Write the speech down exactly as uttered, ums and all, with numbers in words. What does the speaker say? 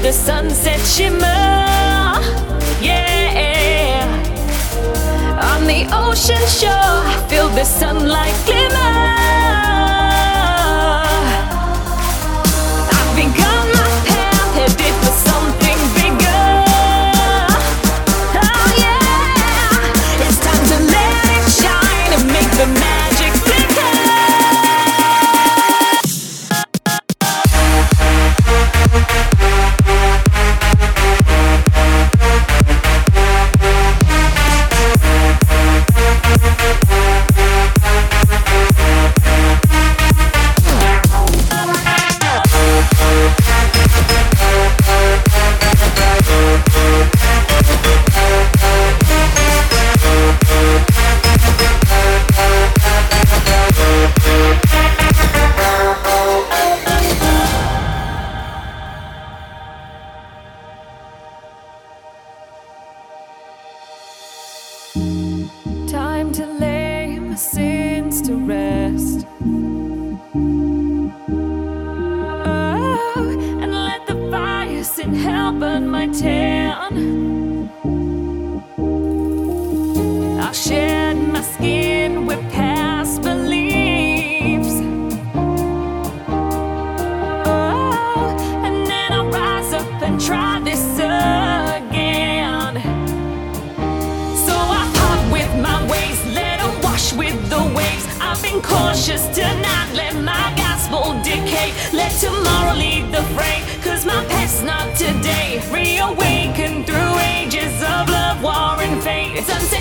the sunset shimmer. Yeah, on the ocean shore, I feel the sunlight glimmer. I've begun my path, headed for something bigger. Oh yeah, it's time to let it shine and make the magic flicker. Time to lay my sins to rest. Oh, and let the fires in hell burn my tan. I'll shed my skin with past beliefs. Oh, and then I'll rise up and try this again. So I part with my ways, let them wash with the waves. I've been cautious to not let my gospel decay. Let tomorrow lead the fray, cause my past's not today. Reawaken through ages of love, war and fate. Sunset